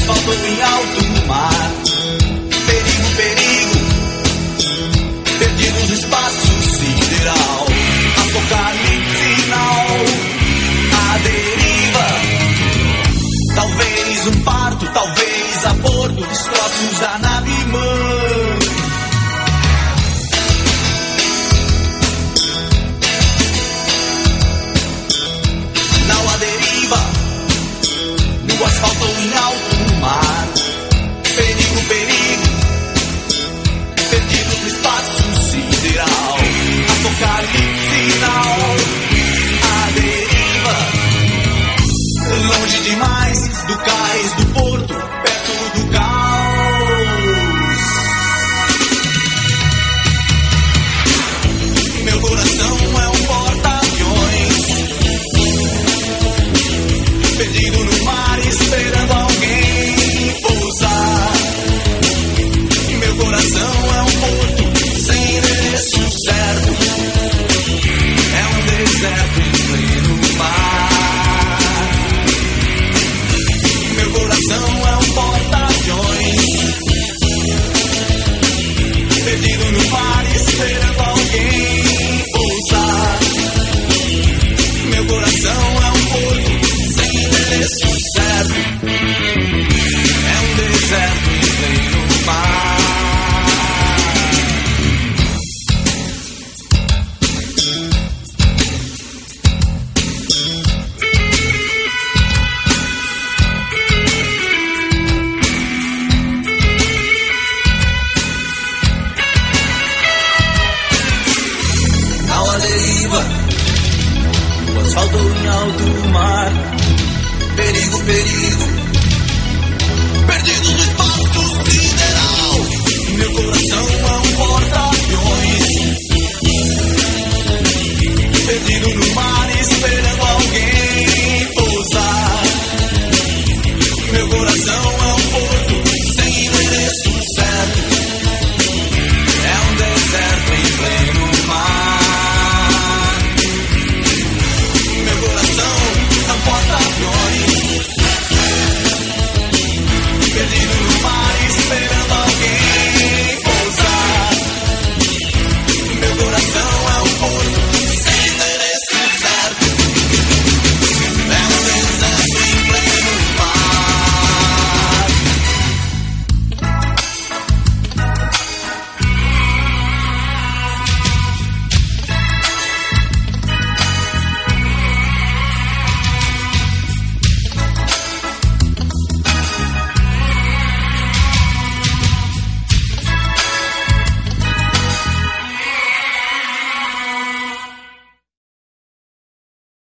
asfalto em alto mar. Perigo, perigo, perdidos no espaço sideral. Apocalipse final, a deriva. Talvez um parto, talvez aborto, destroços da nave mãe. Não há deriva, no asfalto em alto mar. Perigo, perigo, perdidos no espaço sideral. Apocalipse final, a deriva. Longe demais do cais do porto, perto do caos. Meu coração é um porta-aviões, perdido no mar, esperando alguém pousar. Meu coração é um porto sem endereço certo, é um deserto em pleno mar. Meu coração é um porta-aviões, perdido no mar, esperando alguém pousar. Meu coração é um porto sem endereço certo, é um deserto em pleno mar. Não há deriva, o asfalto em alto mar. Perigo, perigo, perdidos